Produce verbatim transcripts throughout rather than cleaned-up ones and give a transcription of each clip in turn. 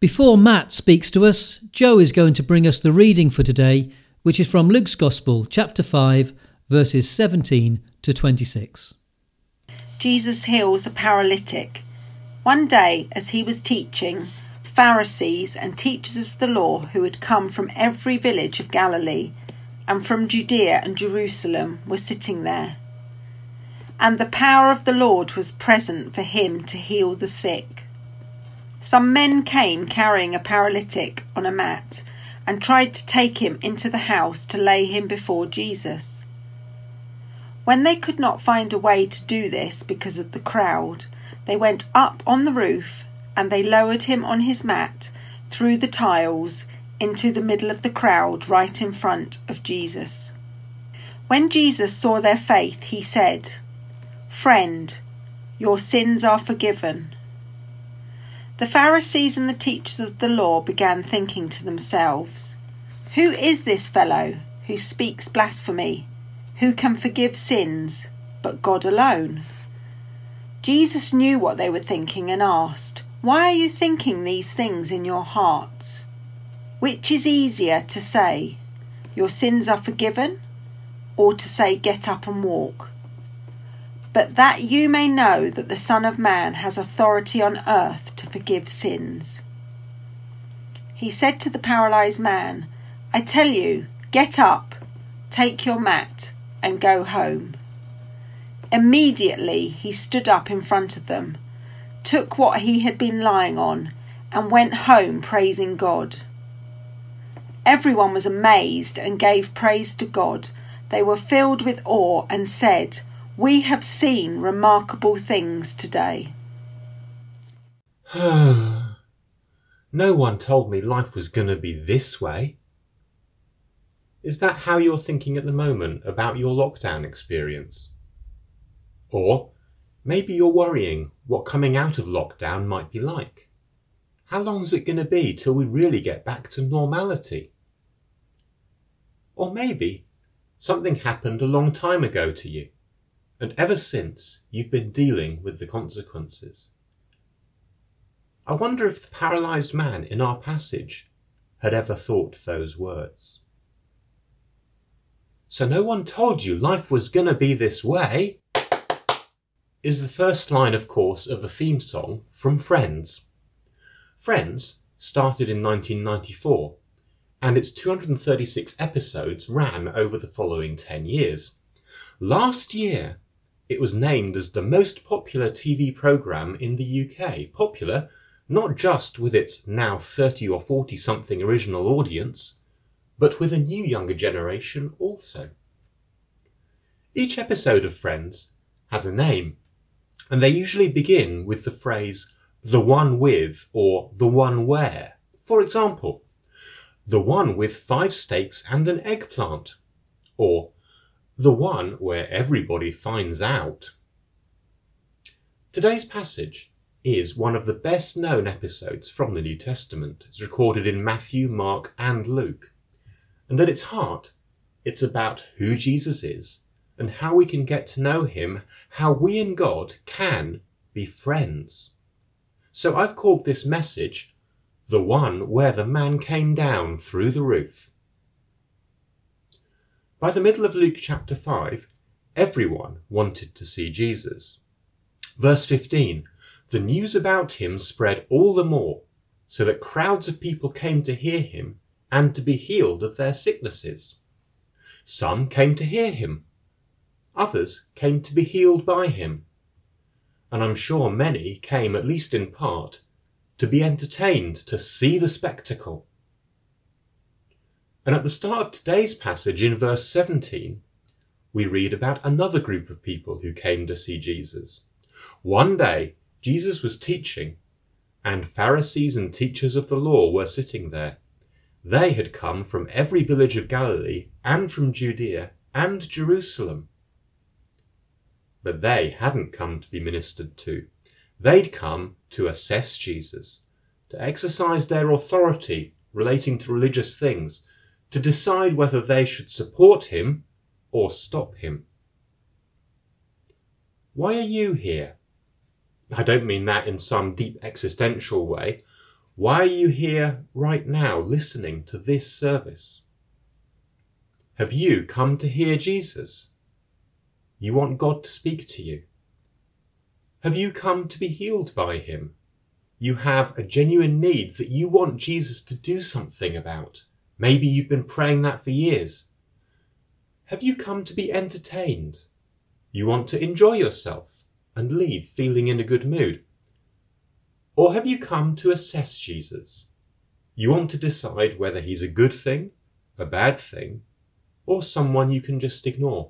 Before Matt speaks to us, Joe is going to bring us the reading for today, which is from Luke's Gospel, chapter five, verses seventeen to twenty-six. Jesus heals a paralytic. One day, as he was teaching, Pharisees and teachers of the law who had come from every village of Galilee and from Judea and Jerusalem were sitting there. And the power of the Lord was present for him to heal the sick. Some men came carrying a paralytic on a mat and tried to take him into the house to lay him before Jesus. When they could not find a way to do this because of the crowd, they went up on the roof and they lowered him on his mat through the tiles into the middle of the crowd right in front of Jesus. When Jesus saw their faith, he said, "Friend, your sins are forgiven." The Pharisees and the teachers of the law began thinking to themselves, "Who is this fellow who speaks blasphemy? Who can forgive sins but God alone?" Jesus knew what they were thinking and asked, "Why are you thinking these things in your hearts? Which is easier to say, 'Your sins are forgiven,' or to say, 'Get up and walk'? But that you may know that the Son of Man has authority on earth to forgive sins." He said to the paralysed man, "I tell you, get up, take your mat, and go home." Immediately he stood up in front of them, took what he had been lying on, and went home praising God. Everyone was amazed and gave praise to God. They were filled with awe and said, "We have seen remarkable things today." No one told me life was going to be this way. Is that how you're thinking at the moment about your lockdown experience? Or maybe you're worrying what coming out of lockdown might be like. How long is it going to be till we really get back to normality? Or maybe something happened a long time ago to you, and ever since you've been dealing with the consequences. I wonder if the paralysed man in our passage had ever thought those words. "So no one told you life was going to be this way," is the first line, of course, of the theme song from Friends. Friends started in nineteen ninety-four, and its two hundred thirty-six episodes ran over the following ten years. Last year, it was named as the most popular T V programme in the U K. Popular not just with its now thirty or forty something original audience, but with a new younger generation also. Each episode of Friends has a name, and they usually begin with the phrase "the one with" or "the one where." For example, "the one with five steaks and an eggplant," or "the one where everybody finds out." Today's passage is one of the best known episodes from the New Testament. It's recorded in Matthew, Mark and Luke. And at its heart, it's about who Jesus is and how we can get to know him, how we and God can be friends. So I've called this message, "The One Where the Man Came Down Through the Roof." By the middle of Luke chapter five, everyone wanted to see Jesus. Verse fifteen, the news about him spread all the more, so that crowds of people came to hear him and to be healed of their sicknesses. Some came to hear him, others came to be healed by him, and I'm sure many came, at least in part, to be entertained, to see the spectacle. And at the start of today's passage in verse seventeen, we read about another group of people who came to see Jesus. One day, Jesus was teaching, and Pharisees and teachers of the law were sitting there. They had come from every village of Galilee and from Judea and Jerusalem. But they hadn't come to be ministered to. They'd come to assess Jesus, to exercise their authority relating to religious things, to decide whether they should support him or stop him. Why are you here? I don't mean that in some deep existential way. Why are you here right now listening to this service? Have you come to hear Jesus? You want God to speak to you? Have you come to be healed by him? You have a genuine need that you want Jesus to do something about. Maybe you've been praying that for years. Have you come to be entertained? You want to enjoy yourself and leave feeling in a good mood? Or have you come to assess Jesus? You want to decide whether he's a good thing, a bad thing, or someone you can just ignore.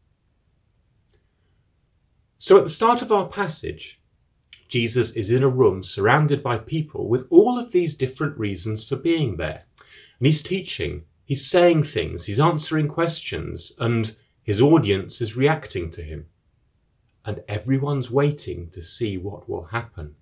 So at the start of our passage, Jesus is in a room surrounded by people with all of these different reasons for being there. And he's teaching, he's saying things, he's answering questions, and his audience is reacting to him. And everyone's waiting to see what will happen.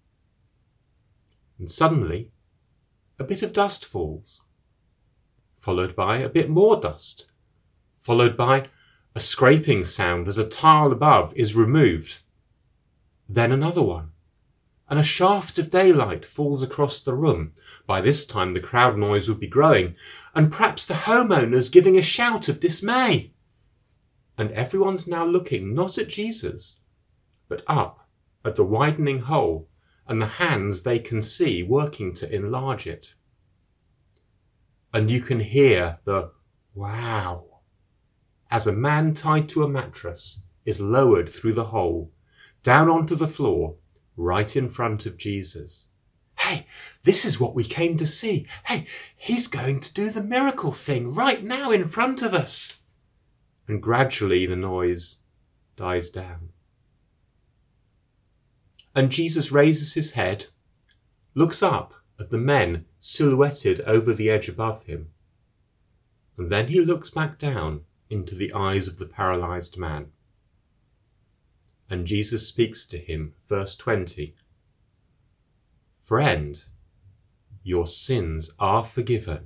And suddenly, a bit of dust falls, followed by a bit more dust, followed by a scraping sound as a tile above is removed. Then another one, and a shaft of daylight falls across the room. By this time the crowd noise would be growing, and perhaps the homeowners giving a shout of dismay. And everyone's now looking not at Jesus, but up at the widening hole and the hands they can see working to enlarge it. And you can hear the wow as a man tied to a mattress is lowered through the hole, down onto the floor, right in front of Jesus. Hey, this is what we came to see. Hey, he's going to do the miracle thing right now in front of us. And gradually the noise dies down. And Jesus raises his head, looks up at the men silhouetted over the edge above him, and then he looks back down into the eyes of the paralyzed man. And Jesus speaks to him, verse twenty. Friend, your sins are forgiven.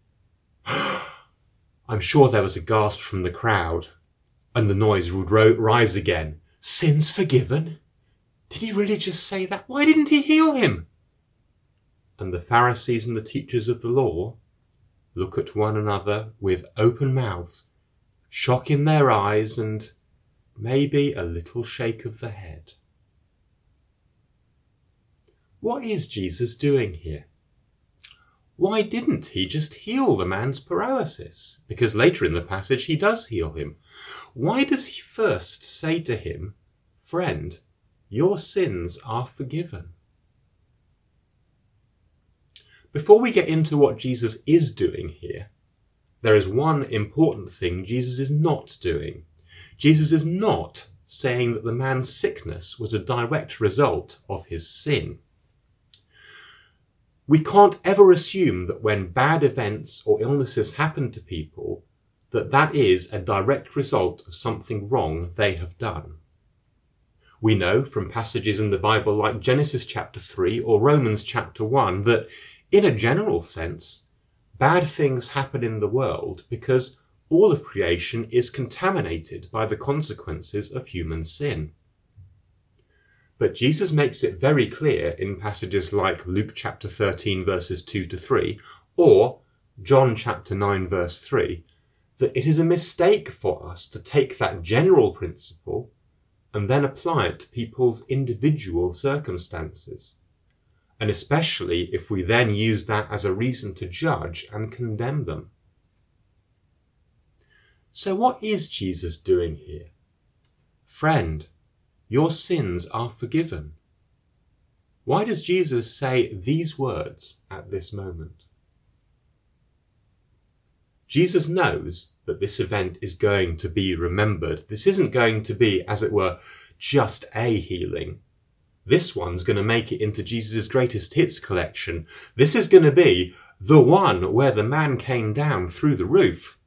I'm sure there was a gasp from the crowd, and the noise would ro- rise again. Sins forgiven? Did he really just say that? Why didn't he heal him? And the Pharisees and the teachers of the law look at one another with open mouths, shock in their eyes, and maybe a little shake of the head. What is Jesus doing here? Why didn't he just heal the man's paralysis? Because later in the passage he does heal him. Why does he first say to him, friend, your sins are forgiven? Before we get into what Jesus is doing here, there is one important thing Jesus is not doing. Jesus is not saying that the man's sickness was a direct result of his sin. We can't ever assume that when bad events or illnesses happen to people, that that is a direct result of something wrong they have done. We know from passages in the Bible like Genesis chapter three or Romans chapter one that, in a general sense, bad things happen in the world because all of creation is contaminated by the consequences of human sin. But Jesus makes it very clear in passages like Luke chapter thirteen verses two to three or John chapter nine verse three that it is a mistake for us to take that general principle and then apply it to people's individual circumstances, and especially if we then use that as a reason to judge and condemn them. So what is Jesus doing here? Friend, your sins are forgiven. Why does Jesus say these words at this moment? Jesus knows that this event is going to be remembered. This isn't going to be, as it were, just a healing. This one's going to make it into Jesus' greatest hits collection. This is going to be the one where the man came down through the roof.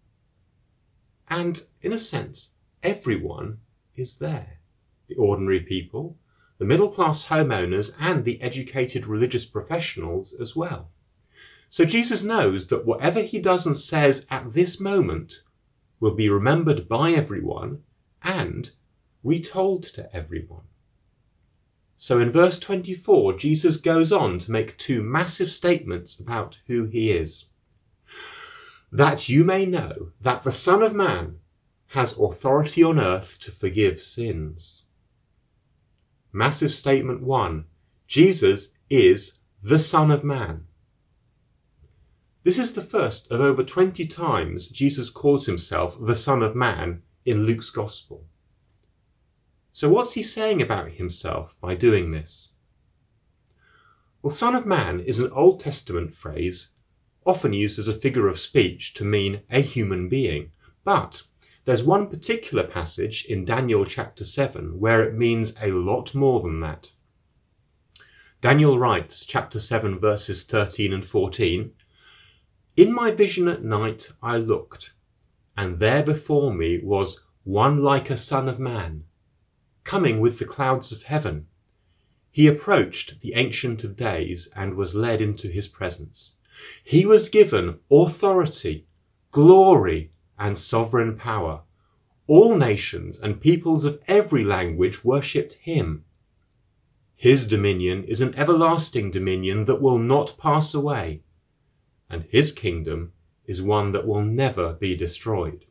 And in a sense, everyone is there. The ordinary people, the middle-class homeowners, and the educated religious professionals as well. So Jesus knows that whatever he does and says at this moment will be remembered by everyone and retold to everyone. So in verse twenty-four, Jesus goes on to make two massive statements about who he is. That you may know that the Son of Man has authority on earth to forgive sins. Massive statement one. Jesus is the Son of Man. This is the first of over twenty times Jesus calls himself the Son of Man in Luke's Gospel. So what's he saying about himself by doing this? Well, Son of Man is an Old Testament phrase often used as a figure of speech to mean a human being, but there's one particular passage in Daniel chapter seven where it means a lot more than that. Daniel writes, chapter seven, verses thirteen and fourteen, "In my vision at night I looked, and there before me was one like a son of man, coming with the clouds of heaven. He approached the Ancient of Days and was led into his presence. He was given authority, glory, and sovereign power. All nations and peoples of every language worshipped him. His dominion is an everlasting dominion that will not pass away, and his kingdom is one that will never be destroyed."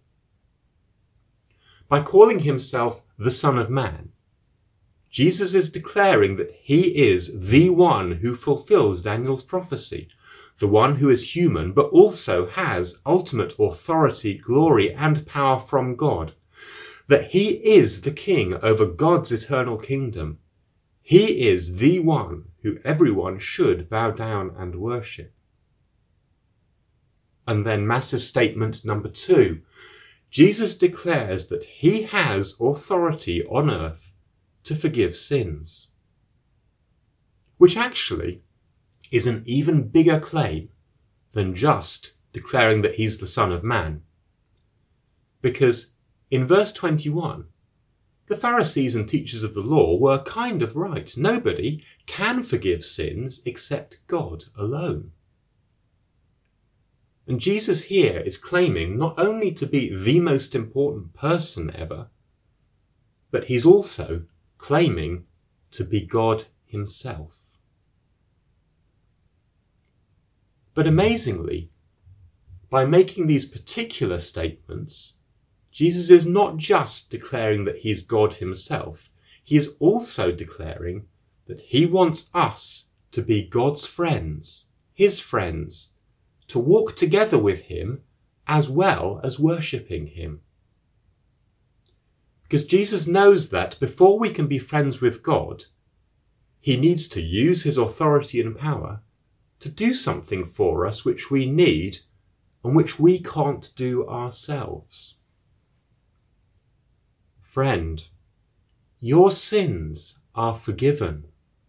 By calling himself the Son of Man, Jesus is declaring that he is the one who fulfills Daniel's prophecy, the one who is human but also has ultimate authority, glory, and power from God, that he is the king over God's eternal kingdom. He is the one who everyone should bow down and worship. And then massive statement number two. Jesus declares that he has authority on earth to forgive sins, which actually is an even bigger claim than just declaring that he's the Son of Man. Because in verse twenty-one, the Pharisees and teachers of the law were kind of right. Nobody can forgive sins except God alone. And Jesus here is claiming not only to be the most important person ever, but he's also claiming to be God himself. But amazingly, by making these particular statements, Jesus is not just declaring that he's God himself, he is also declaring that he wants us to be God's friends, his friends, to walk together with him as well as worshipping him. Because Jesus knows that before we can be friends with God, he needs to use his authority and power to do something for us which we need and which we can't do ourselves. Friend, your sins are forgiven.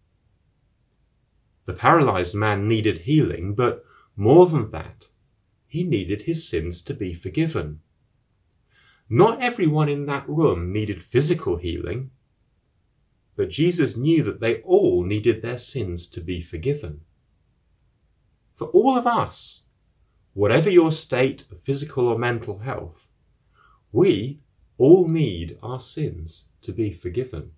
The paralyzed man needed healing, but more than that, he needed his sins to be forgiven. Not everyone in that room needed physical healing, but Jesus knew that they all needed their sins to be forgiven. For all of us, whatever your state of physical or mental health, we all need our sins to be forgiven.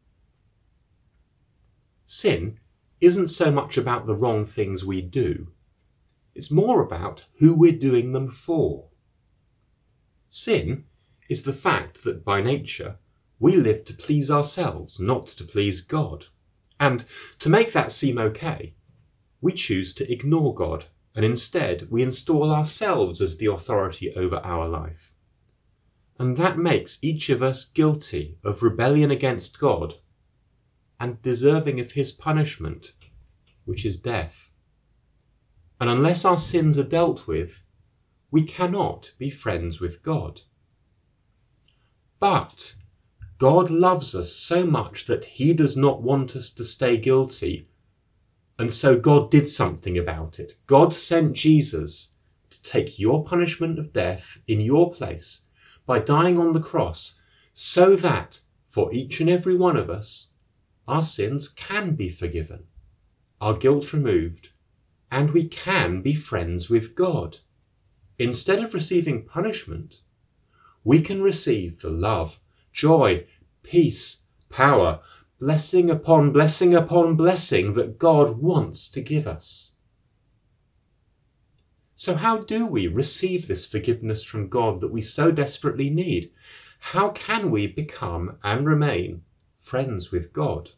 Sin isn't so much about the wrong things we do. It's more about who we're doing them for. Sin is the fact that by nature we live to please ourselves, not to please God. And to make that seem okay, we choose to ignore God, and instead we install ourselves as the authority over our life. And that makes each of us guilty of rebellion against God and deserving of his punishment, which is death. And unless our sins are dealt with, we cannot be friends with God. But God loves us so much that he does not want us to stay guilty, and so God did something about it. God sent Jesus to take your punishment of death in your place by dying on the cross, so that for each and every one of us, our sins can be forgiven, our guilt removed, and we can be friends with God. Instead of receiving punishment, we can receive the love, joy, peace, power, blessing upon blessing upon blessing that God wants to give us. So how do we receive this forgiveness from God that we so desperately need? How can we become and remain friends with God?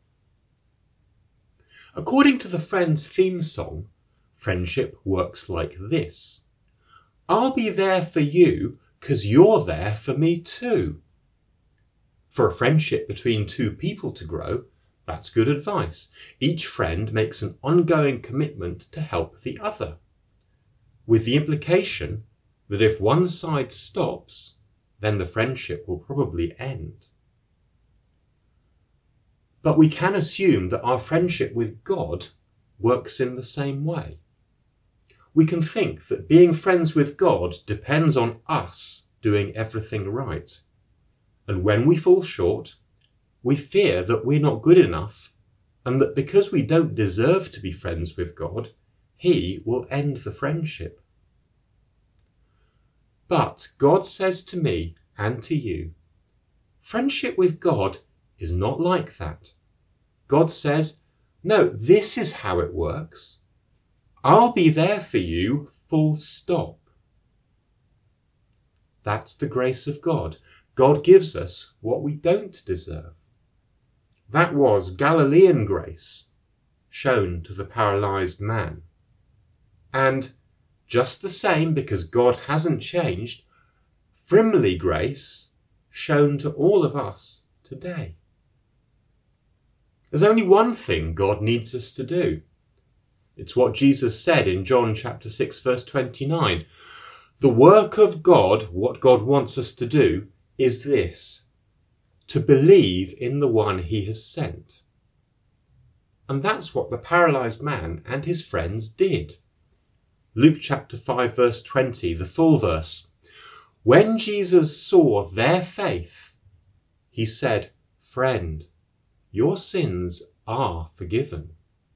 According to the Friends theme song, friendship works like this. I'll be there for you 'cause you're there for me too. For a friendship between two people to grow, that's good advice. Each friend makes an ongoing commitment to help the other, with the implication that if one side stops, then the friendship will probably end. But we can assume that our friendship with God works in the same way. We can think that being friends with God depends on us doing everything right. And when we fall short, we fear that we're not good enough and that because we don't deserve to be friends with God, He will end the friendship. But God says to me and to you, friendship with God is not like that. God says, no, this is how it works. I'll be there for you, full stop. That's the grace of God. God gives us what we don't deserve. That was Galilean grace shown to the paralysed man. And just the same, because God hasn't changed, Frimley grace shown to all of us today. There's only one thing God needs us to do. It's what Jesus said in John chapter six, verse twenty-nine. The work of God, what God wants us to do, is this: to believe in the one He has sent. And that's what the paralysed man and his friends did. Luke chapter five, verse twenty, the full verse. When Jesus saw their faith, He said, friend, your sins are forgiven.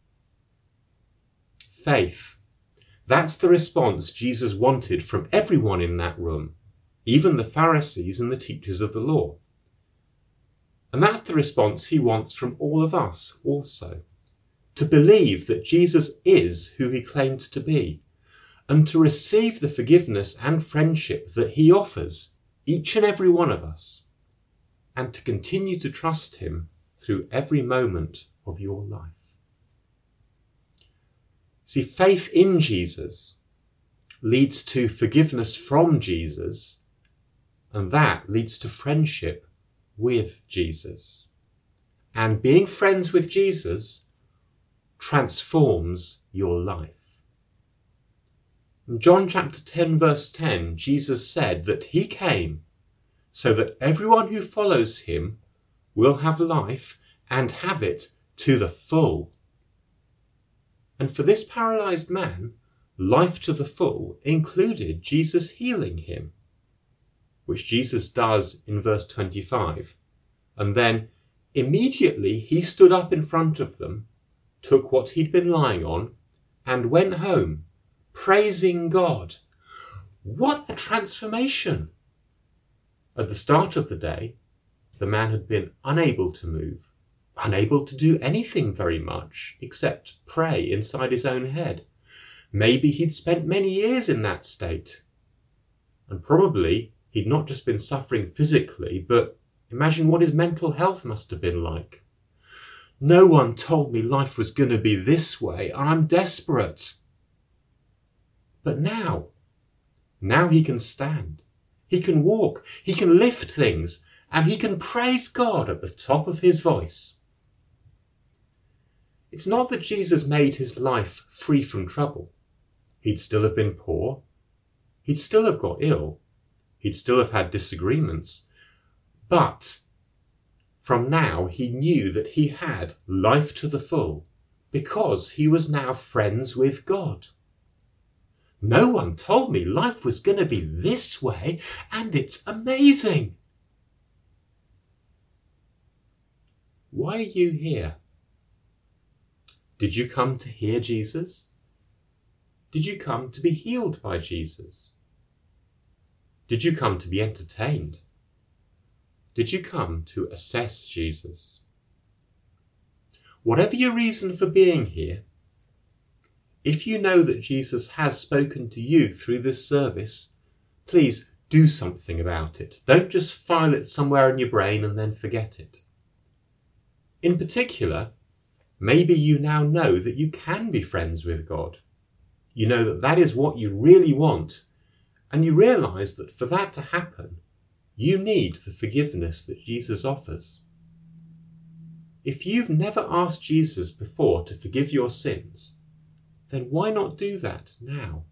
Faith. That's the response Jesus wanted from everyone in that room, even the Pharisees and the teachers of the law. And that's the response He wants from all of us also. To believe that Jesus is who He claimed to be, and to receive the forgiveness and friendship that He offers each and every one of us, and to continue to trust Him through every moment of your life. See, faith in Jesus leads to forgiveness from Jesus, and that leads to friendship with Jesus. And being friends with Jesus transforms your life. In John chapter ten, verse ten, Jesus said that He came so that everyone who follows Him will have life and have it to the full. And for this paralysed man, life to the full included Jesus healing him, which Jesus does in verse twenty-five. And then immediately He stood up in front of them, took what he'd been lying on, and went home, praising God. What a transformation! At the start of the day, the man had been unable to move, unable to do anything very much except pray inside his own head. Maybe he'd spent many years in that state. And probably he'd not just been suffering physically, but imagine what his mental health must have been like. No one told me life was going to be this way. I'm desperate. But now, now he can stand. He can walk. He can lift things. And he can praise God at the top of his voice. It's not that Jesus made his life free from trouble. He'd still have been poor. He'd still have got ill. He'd still have had disagreements. But from now he knew that he had life to the full because he was now friends with God. No one told me life was going to be this way, and it's amazing. Why are you here? Did you come to hear Jesus? Did you come to be healed by Jesus? Did you come to be entertained? Did you come to assess Jesus? whatever your reason for being here, if you know that Jesus has spoken to you through this service, please do something about it. Don't just file it somewhere in your brain and then forget it. In particular, maybe you now know that you can be friends with God. You know that that is what you really want, and you realise that for that to happen, you need the forgiveness that Jesus offers. If you've never asked Jesus before to forgive your sins, then why not do that now?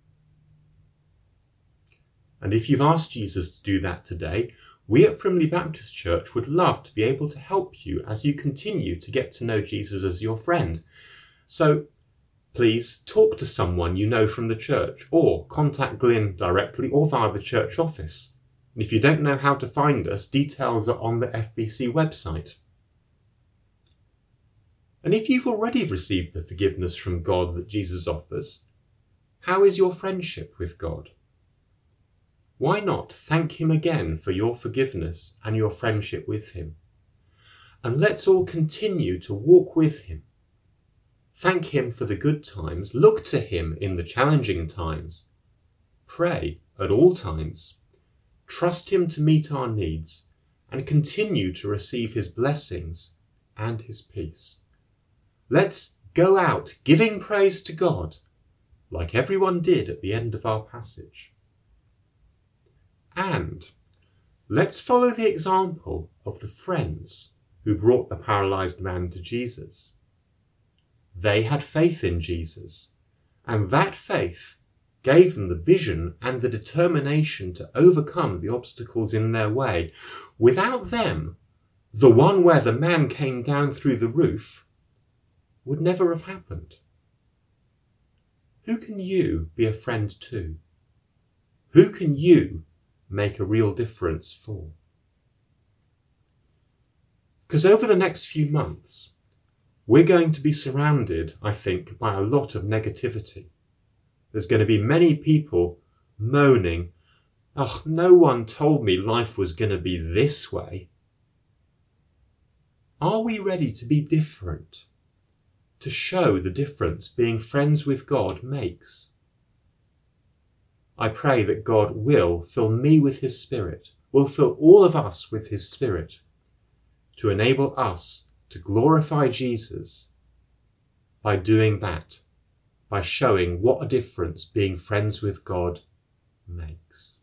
And if you've asked Jesus to do that today, we at Frimley Baptist Church would love to be able to help you as you continue to get to know Jesus as your friend. So please talk to someone you know from the church, or contact Glyn directly or via the church office. And if you don't know how to find us, details are on the F B C website. And if you've already received the forgiveness from God that Jesus offers, how is your friendship with God? Why not thank him again for your forgiveness and your friendship with him? And let's all continue to walk with him. Thank him for the good times, look to him in the challenging times, pray at all times, trust him to meet our needs, and continue to receive his blessings and his peace. Let's go out giving praise to God, like everyone did at the end of our passage. And let's follow the example of the friends who brought the paralysed man to Jesus. They had faith in Jesus, and that faith gave them the vision and the determination to overcome the obstacles in their way. Without them, the one where the man came down through the roof would never have happened. Who can you be a friend to? Who can you make a real difference for? Because over the next few months, we're going to be surrounded, I think, by a lot of negativity. There's going to be many people moaning, "Oh, no one told me life was going to be this way." Are we ready to be different? To show the difference being friends with God makes? I pray that God will fill me with his Spirit, will fill all of us with his Spirit, to enable us to glorify Jesus by doing that, by showing what a difference being friends with God makes.